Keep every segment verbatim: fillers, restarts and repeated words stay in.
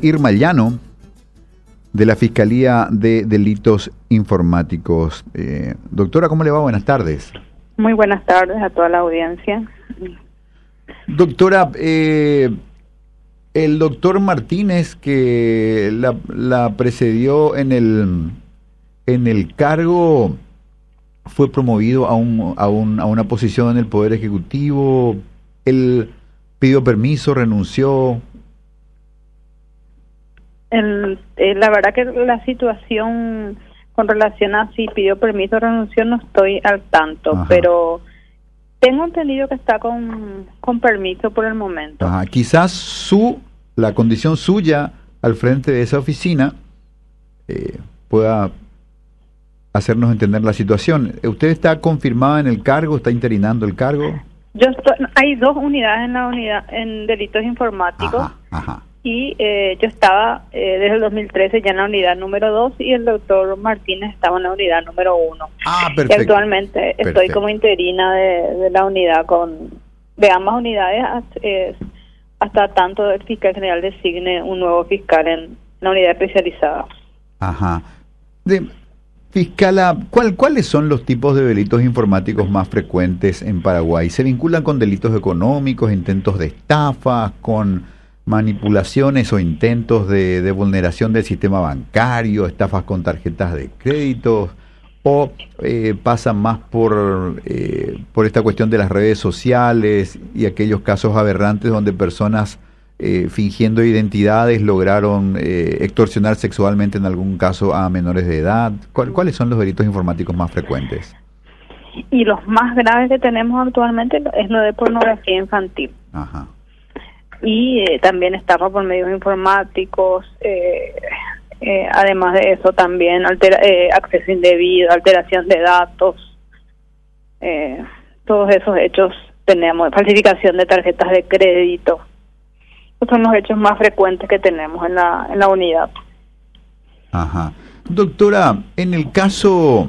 Irma Llano, de la Fiscalía de Delitos Informáticos. Eh, doctora, ¿cómo le va? Buenas tardes. Muy buenas tardes a toda la audiencia. Doctora, eh, el doctor Martínez, que la, la precedió en el, en el cargo, fue promovido a, un, a, un, a una posición en el Poder Ejecutivo. Él pidió permiso, renunció. El, eh, la verdad que la situación con relación a si pidió permiso o renunció no estoy al tanto. Ajá. Pero tengo entendido que está con, con permiso por el momento. Ajá. Quizás su la condición suya al frente de esa oficina eh, pueda hacernos entender la situación. ¿Usted está confirmada en el cargo? ¿Está interinando el cargo? Yo estoy, hay dos unidades en la unidad en delitos informáticos. Ajá, ajá. Y eh, yo estaba eh, desde el dos mil trece ya en la unidad número dos y el doctor Martínez estaba en la unidad número uno. Ah, perfecto. Y actualmente perfecto. estoy como interina de, de la unidad con de ambas unidades eh, hasta tanto el fiscal general designe un nuevo fiscal en la unidad especializada. Ajá. De, fiscala, ¿cuál, ¿cuáles son los tipos de delitos informáticos más frecuentes en Paraguay? ¿Se vinculan con delitos económicos, intentos de estafa, con manipulaciones o intentos de, de vulneración del sistema bancario, estafas con tarjetas de crédito, o eh, pasan más por, eh, por esta cuestión de las redes sociales y aquellos casos aberrantes donde personas eh, fingiendo identidades lograron eh, extorsionar sexualmente en algún caso a menores de edad? ¿Cuál, ¿Cuáles son los delitos informáticos más frecuentes? Y los más graves que tenemos actualmente es lo de pornografía infantil. Ajá. Y eh, también estafa por medios informáticos, eh, eh, además de eso también altera, eh, acceso indebido, alteración de datos, eh, todos esos hechos tenemos, falsificación de tarjetas de crédito, esos son los hechos más frecuentes que tenemos en la, en la unidad. Ajá. Doctora, en el caso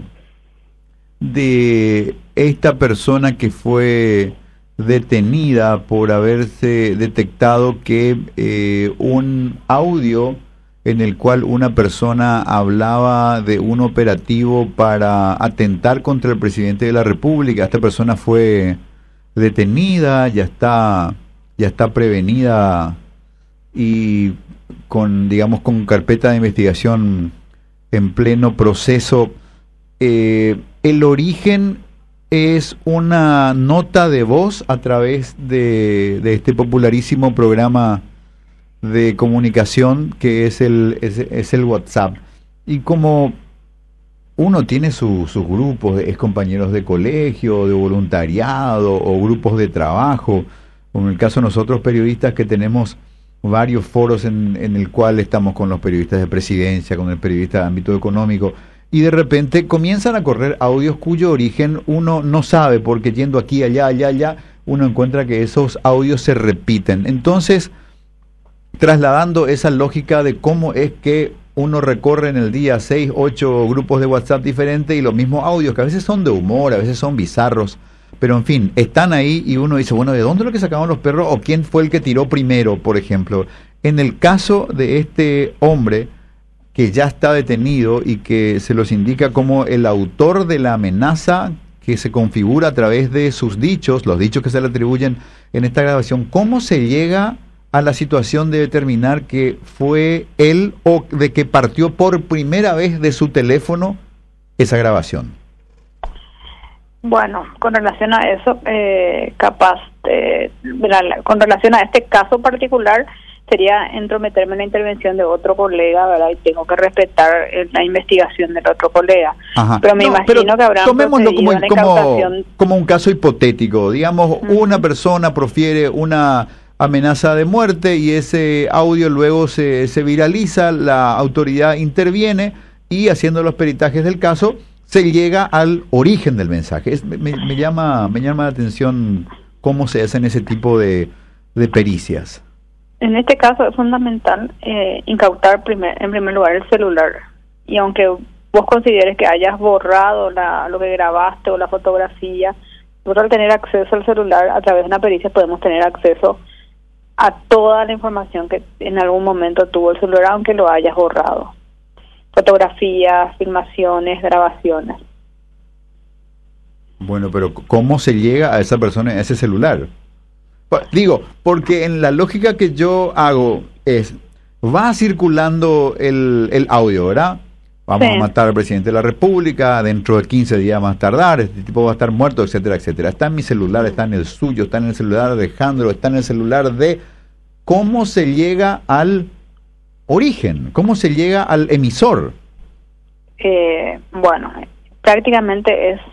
de esta persona que fue detenida por haberse detectado que eh, un audio en el cual una persona hablaba de un operativo para atentar contra el presidente de la República, esta persona fue detenida, ya está ya está prevenida y con, digamos, con carpeta de investigación en pleno proceso. Eh, el origen es una nota de voz a través de, de este popularísimo programa de comunicación que es el, es, es el WhatsApp. Y como uno tiene su, sus grupos, es compañeros de colegio, de voluntariado o grupos de trabajo, como en el caso de nosotros periodistas que tenemos varios foros en, en el cual estamos con los periodistas de presidencia, con el periodista de ámbito económico, y de repente comienzan a correr audios cuyo origen uno no sabe, porque yendo aquí, allá, allá, allá, uno encuentra que esos audios se repiten. Entonces, trasladando esa lógica de cómo es que uno recorre en el día seis, ocho grupos de WhatsApp diferentes y los mismos audios, que a veces son de humor, a veces son bizarros, pero en fin, están ahí y uno dice, bueno, ¿de dónde es lo que sacaron los perros? ¿O quién fue el que tiró primero, por ejemplo? En el caso de este hombre que ya está detenido y que se los indica como el autor de la amenaza que se configura a través de sus dichos, los dichos que se le atribuyen en esta grabación, ¿cómo se llega a la situación de determinar que fue él o de que partió por primera vez de su teléfono esa grabación? Bueno, con relación a eso, eh, capaz, eh, la, con relación a este caso particular, sería entrometerme en la intervención de otro colega, ¿verdad? Y tengo que respetar eh, la investigación del otro colega. Ajá. Pero me no, imagino pero que habrán tomémoslo como, una como, incautación. como un caso hipotético. Digamos, uh-huh. una persona profiere una amenaza de muerte y ese audio luego se, se viraliza, la autoridad interviene y haciendo los peritajes del caso se llega al origen del mensaje. Es, me, me llama me llama la atención cómo se hacen ese tipo de, de pericias. En este caso es fundamental eh, incautar primer, en primer lugar el celular. Y aunque vos consideres que hayas borrado la, lo que grabaste o la fotografía, nosotros al tener acceso al celular a través de una pericia podemos tener acceso a toda la información que en algún momento tuvo el celular, aunque lo hayas borrado. Fotografías, filmaciones, grabaciones. Bueno, pero ¿cómo se llega a esa persona, a ese celular? Digo, porque en la lógica que yo hago es, va circulando el, el audio, ¿verdad? Vamos sí. a matar al presidente de la República, dentro de quince días más tardar, este tipo va a estar muerto, etcétera, etcétera. Está en mi celular, está en el suyo, está en el celular de Alejandro, está en el celular de... ¿Cómo se llega al origen? ¿Cómo se llega al emisor? Eh, bueno, prácticamente es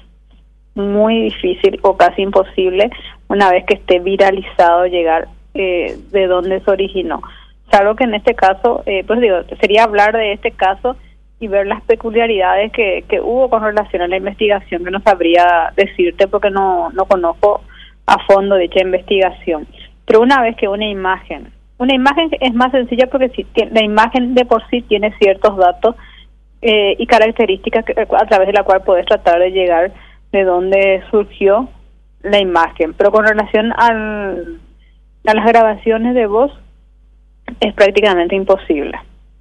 muy difícil o casi imposible una vez que esté viralizado llegar eh, de dónde se originó. Salvo que en este caso, eh, pues digo, sería hablar de este caso y ver las peculiaridades que, que hubo con relación a la investigación, que no sabría decirte porque no, no conozco a fondo dicha investigación. Pero una vez que una imagen, una imagen es más sencilla porque si tiene, la imagen de por sí tiene ciertos datos eh, y características que, a través de la cual puedes tratar de llegar de dónde surgió la imagen. Pero con relación al, a las grabaciones de voz, es prácticamente imposible.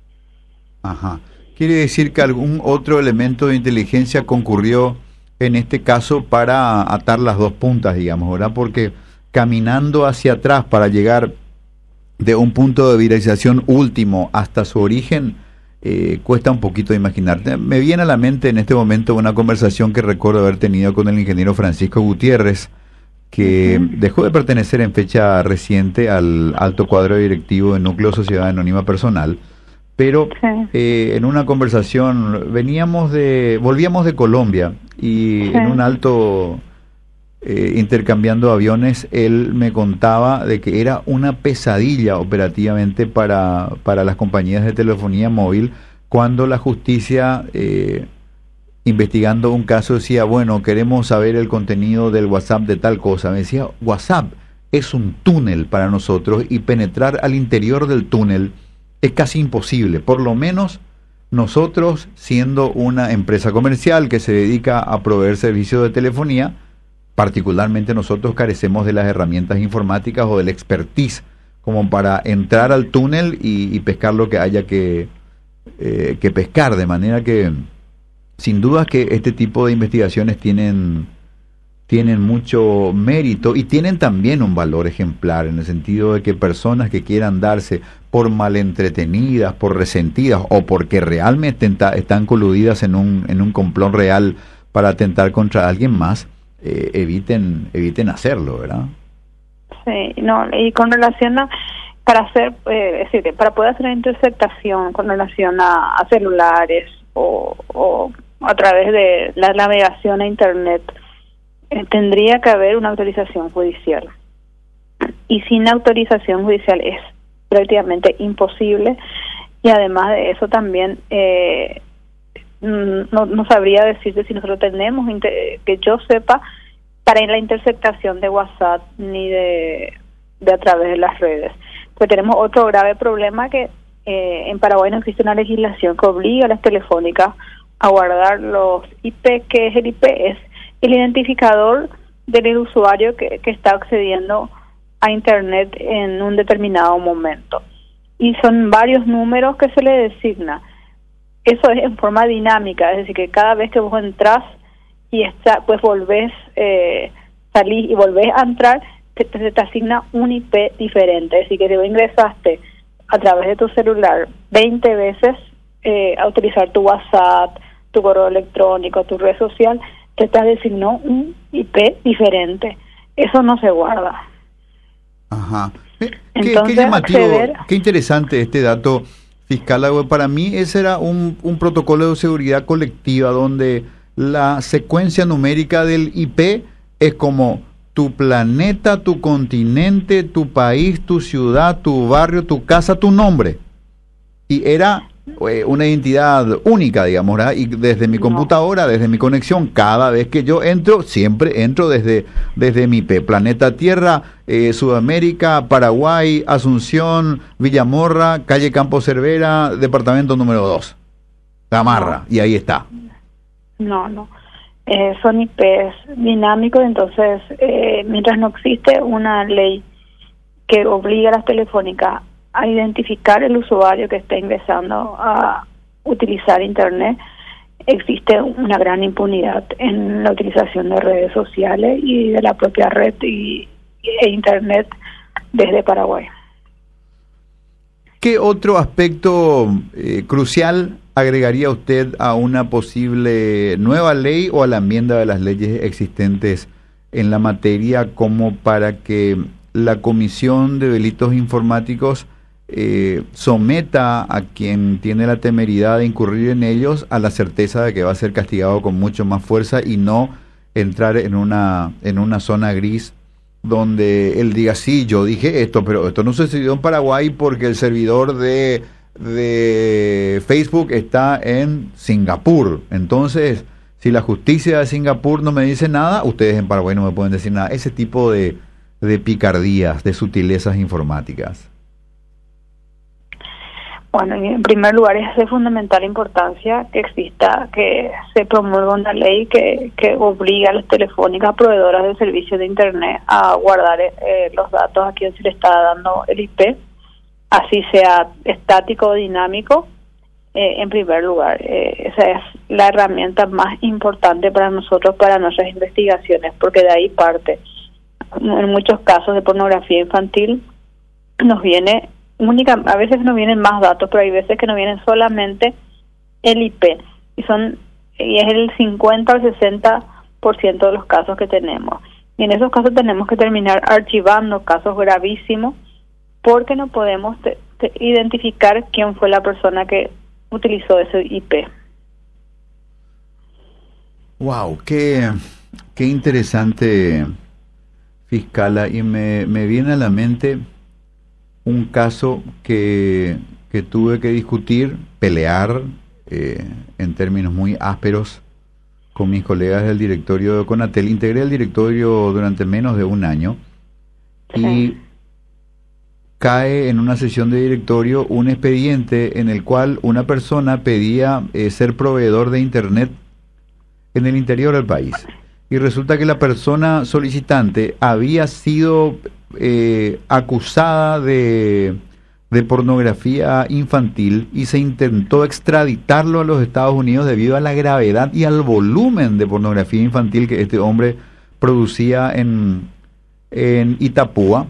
Ajá. Quiere decir que algún otro elemento de inteligencia concurrió en este caso para atar las dos puntas, digamos, ¿verdad? Porque caminando hacia atrás para llegar de un punto de viralización último hasta su origen, eh, cuesta un poquito imaginar. Me viene a la mente en este momento una conversación que recuerdo haber tenido con el ingeniero Francisco Gutiérrez, que uh-huh. dejó de pertenecer en fecha reciente al alto cuadro directivo de Núcleo Sociedad Anónima Personal, pero sí. eh, en una conversación veníamos de, volvíamos de Colombia y sí. en un alto eh, intercambiando aviones, él me contaba de que era una pesadilla operativamente para, para las compañías de telefonía móvil cuando la justicia, eh, investigando un caso, decía, bueno, queremos saber el contenido del WhatsApp de tal cosa. Me decía, WhatsApp es un túnel para nosotros y penetrar al interior del túnel es casi imposible, por lo menos nosotros, siendo una empresa comercial que se dedica a proveer servicios de telefonía, particularmente nosotros carecemos de las herramientas informáticas o del expertise como para entrar al túnel y, y pescar lo que haya que, eh, que pescar, de manera que sin duda que este tipo de investigaciones tienen... tienen mucho mérito y tienen también un valor ejemplar en el sentido de que personas que quieran darse por malentretenidas, por resentidas o porque realmente están coludidas en un en un complot real para atentar contra alguien más, eh, eviten eviten hacerlo, ¿verdad? Sí, no, y con relación a para hacer eh, es decir, para poder hacer una interceptación con relación a, a celulares o, o a través de la navegación a internet, tendría que haber una autorización judicial y sin autorización judicial es prácticamente imposible y además de eso también eh, no, no sabría decirte si nosotros tenemos que yo sepa para la interceptación de WhatsApp ni de, de a través de las redes, pues tenemos otro grave problema que eh, en Paraguay no existe una legislación que obliga a las telefónicas a guardar los I P. Que es el I P? Es el identificador del usuario que, que está accediendo a Internet en un determinado momento. Y son varios números que se le designa. Eso es en forma dinámica, es decir, que cada vez que vos entras y está, pues volvés, eh, salís y volvés a entrar, te, te, te asigna un I P diferente. Es decir, que si vos ingresaste a través de tu celular veinte veces eh, a utilizar tu WhatsApp, tu correo electrónico, tu red social, te te designó un I P diferente. Eso no se guarda. Ajá. ¿Qué, Entonces, qué llamativo, acceder... qué interesante este dato fiscal. Para mí ese era un, un protocolo de seguridad colectiva donde la secuencia numérica del I P es como tu planeta, tu continente, tu país, tu ciudad, tu barrio, tu casa, tu nombre. Y era una identidad única, digamos, ¿verdad? Y desde mi computadora, desde mi conexión, cada vez que yo entro, siempre entro desde desde mi I P. Planeta Tierra, eh, Sudamérica, Paraguay, Asunción, Villamorra, calle Campo Cervera, departamento número dos. Gamarra, no. Y ahí está. No, no. Eh, son I Pes dinámicos, entonces, eh, mientras no existe una ley que obliga a las telefónicas a identificar el usuario que está ingresando a utilizar Internet, existe una gran impunidad en la utilización de redes sociales y de la propia red y, e Internet desde Paraguay. ¿Qué otro aspecto eh, crucial agregaría usted a una posible nueva ley o a la enmienda de las leyes existentes en la materia como para que la Comisión de Delitos Informáticos eh, someta a quien tiene la temeridad de incurrir en ellos a la certeza de que va a ser castigado con mucho más fuerza y no entrar en una, en una zona gris donde él diga, sí, yo dije esto, pero esto no sucedió en Paraguay porque el servidor de, de Facebook está en Singapur? Entonces, si la justicia de Singapur no me dice nada, ustedes en Paraguay no me pueden decir nada. Ese tipo de, de picardías, de sutilezas informáticas. Bueno, en primer lugar es de fundamental importancia que exista, que se promulgue una ley que, que obliga a las telefónicas proveedoras de servicios de Internet a guardar eh, los datos a quien se le está dando el I P, así sea estático o dinámico. Eh, en primer lugar, eh, esa es la herramienta más importante para nosotros, para nuestras investigaciones, porque de ahí parte. En muchos casos de pornografía infantil nos viene única, a veces nos vienen más datos, pero hay veces que nos vienen solamente el I P, y son y es el cincuenta al sesenta por ciento de los casos que tenemos. Y en esos casos tenemos que terminar archivando casos gravísimos porque no podemos te, te identificar quién fue la persona que utilizó ese I P. Wow, qué, qué interesante, fiscala, y me, me viene a la mente un caso que, que tuve que discutir, pelear eh, en términos muy ásperos con mis colegas del directorio de Conatel. Integré el directorio durante menos de un año y sí. Cae en una sesión de directorio un expediente en el cual una persona pedía eh, ser proveedor de Internet en el interior del país. Y resulta que la persona solicitante había sido eh, acusada de, de pornografía infantil y se intentó extraditarlo a los Estados Unidos debido a la gravedad y al volumen de pornografía infantil que este hombre producía en, en Itapúa.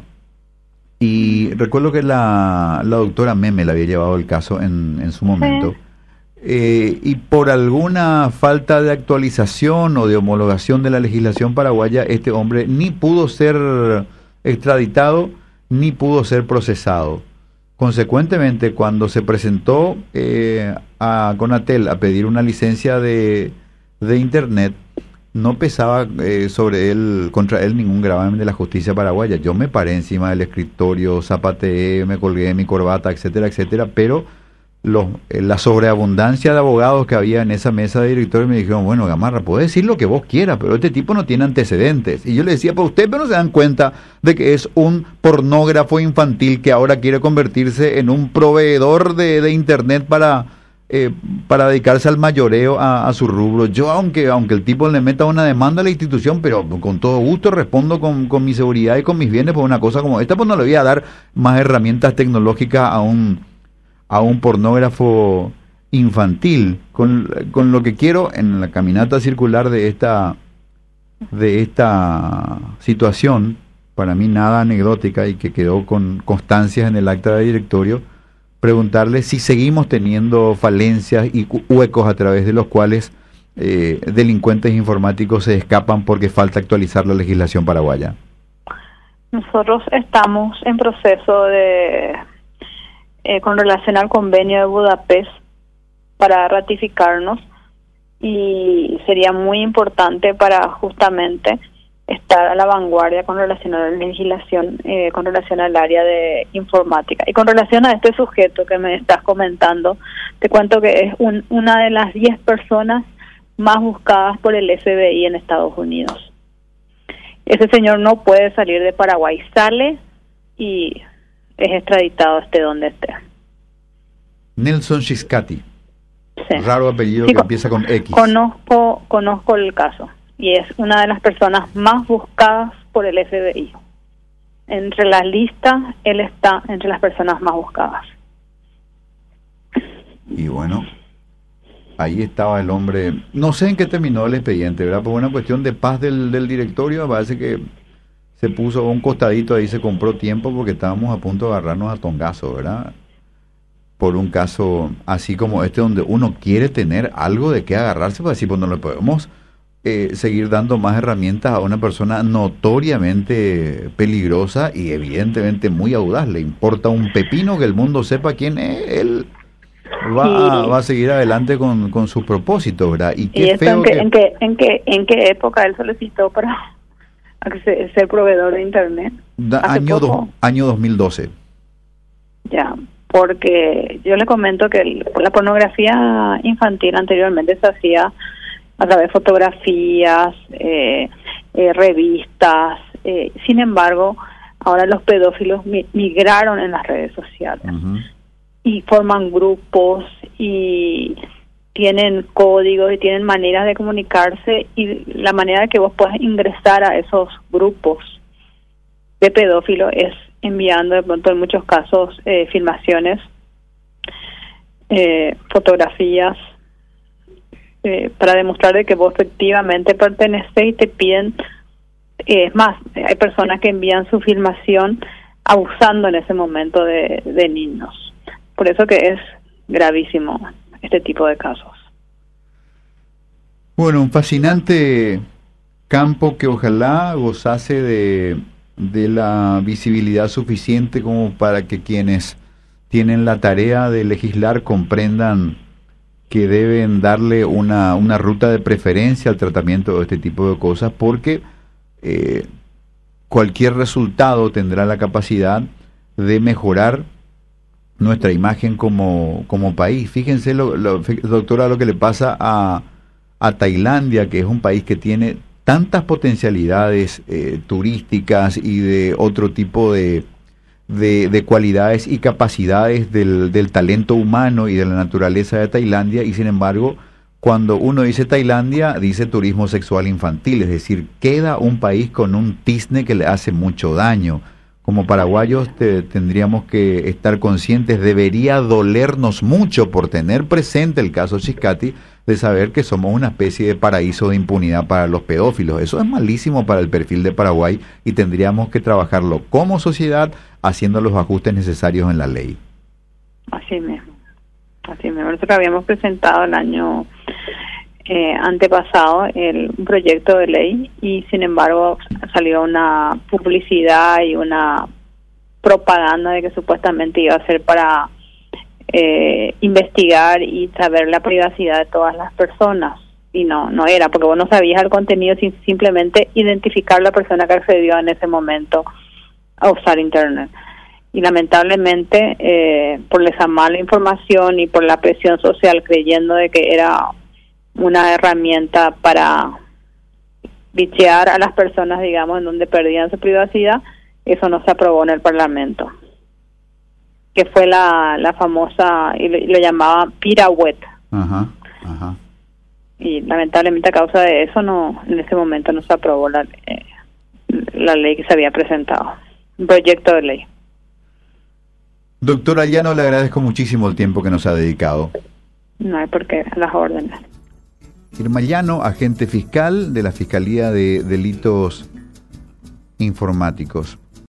Y recuerdo que la, la doctora Meme le había llevado el caso en, en su momento. Sí. Eh, y por alguna falta de actualización o de homologación de la legislación paraguaya, este hombre ni pudo ser extraditado ni pudo ser procesado. Consecuentemente, cuando se presentó eh, a Conatel a pedir una licencia de, de Internet, no pesaba eh, sobre él, contra él, ningún gravamen de la justicia paraguaya. Yo me paré encima del escritorio, zapateé, me colgué mi corbata, etcétera, etcétera, pero los, eh, la sobreabundancia de abogados que había en esa mesa de directores me dijeron, bueno, Gamarra, puede decir lo que vos quieras, pero este tipo no tiene antecedentes. Y yo le decía, pues usted pero no se dan cuenta de que es un pornógrafo infantil que ahora quiere convertirse en un proveedor de, de Internet para... Eh, para dedicarse al mayoreo a, a su rubro. Yo, aunque aunque el tipo le meta una demanda a la institución, pero con todo gusto respondo con, con mi seguridad y con mis bienes por una cosa como esta, pues no le voy a dar más herramientas tecnológicas a un a un pornógrafo infantil. Con, con lo que quiero en la caminata circular de esta de esta situación, para mí nada anecdótica y que quedó con constancias en el acta de directorio, preguntarle si seguimos teniendo falencias y huecos a través de los cuales eh, delincuentes informáticos se escapan porque falta actualizar la legislación paraguaya. Nosotros estamos en proceso de, eh, con relación al convenio de Budapest, para ratificarnos, y sería muy importante para justamente estar a la vanguardia con relación a la legislación, eh, con relación al área de informática. Y con relación a este sujeto que me estás comentando, te cuento que es un, una de las diez personas más buscadas por el F B I en Estados Unidos. Ese señor no puede salir de Paraguay, sale y es extraditado esté donde esté. Nelson Ciscati. Sí. Raro apellido sí, que empieza con X. Conozco, conozco el caso. Y es una de las personas más buscadas por el F B I entre las listas, él está entre las personas más buscadas. Y bueno, ahí estaba el hombre. No sé en qué terminó el expediente, ¿verdad? Por una cuestión de paz del, del directorio, parece que se puso a un costadito ahí, se compró tiempo porque estábamos a punto de agarrarnos a tongazo, ¿verdad? Por un caso así como este, donde uno quiere tener algo de qué agarrarse, para decir, pues no le podemos eh, seguir dando más herramientas a una persona notoriamente peligrosa y evidentemente muy audaz. Le importa un pepino que el mundo sepa quién es él. Va, sí. a, va a seguir adelante con, con su propósito, ¿verdad? Y qué ¿Y esto feo en, qué, que... en, qué, en, qué, en qué época él solicitó para ser, ser proveedor de Internet? Da, año, do, año dos mil doce. Ya, porque yo le comento que el, la pornografía infantil anteriormente se hacía a través de fotografías, eh, eh, revistas. Eh, sin embargo, ahora los pedófilos mi, migraron en las redes sociales. Uh-huh. Y forman grupos y tienen códigos y tienen maneras de comunicarse, y la manera de que vos puedas ingresar a esos grupos de pedófilos es enviando de pronto en muchos casos eh, filmaciones, eh, fotografías, eh, para demostrar de que vos efectivamente perteneces, y te piden, eh, es más, hay personas que envían su filmación abusando en ese momento de, de niños. Por eso que es gravísimo este tipo de casos. Bueno, un fascinante campo que ojalá gozase de, de la visibilidad suficiente como para que quienes tienen la tarea de legislar comprendan que deben darle una, una ruta de preferencia al tratamiento de este tipo de cosas, porque eh, cualquier resultado tendrá la capacidad de mejorar nuestra imagen como, como país. Fíjense, lo, lo, doctora, lo que le pasa a, a Tailandia, que es un país que tiene tantas potencialidades eh, turísticas y de otro tipo de, de, de cualidades y capacidades del, del talento humano y de la naturaleza de Tailandia, y sin embargo, cuando uno dice Tailandia, dice turismo sexual infantil, es decir, queda un país con un tizne que le hace mucho daño. Como paraguayos te, tendríamos que estar conscientes, debería dolernos mucho por tener presente el caso Chiscati, de saber que somos una especie de paraíso de impunidad para los pedófilos. Eso es malísimo para el perfil de Paraguay y tendríamos que trabajarlo como sociedad haciendo los ajustes necesarios en la ley. Así mismo, así mismo. Nosotros habíamos presentado el año eh, antepasado el un proyecto de ley, y sin embargo salió una publicidad y una propaganda de que supuestamente iba a ser para eh, investigar y saber la privacidad de todas las personas, y no no era, porque vos no sabías el contenido, sin simplemente identificar la persona que accedió en ese momento a usar Internet. Y lamentablemente eh, por esa mala información y por la presión social, creyendo de que era una herramienta para bichear a las personas, digamos, en donde perdían su privacidad, eso no se aprobó en el Parlamento, que fue la, la famosa, y lo, y lo llamaban pirouette. Ajá, ajá. Y lamentablemente a causa de eso no, en ese momento no se aprobó la, eh, la ley que se había presentado, un proyecto de ley. Doctora Llano, le agradezco muchísimo el tiempo que nos ha dedicado. No hay por qué, las órdenes. Irma Llano, agente fiscal de la Fiscalía de Delitos Informáticos.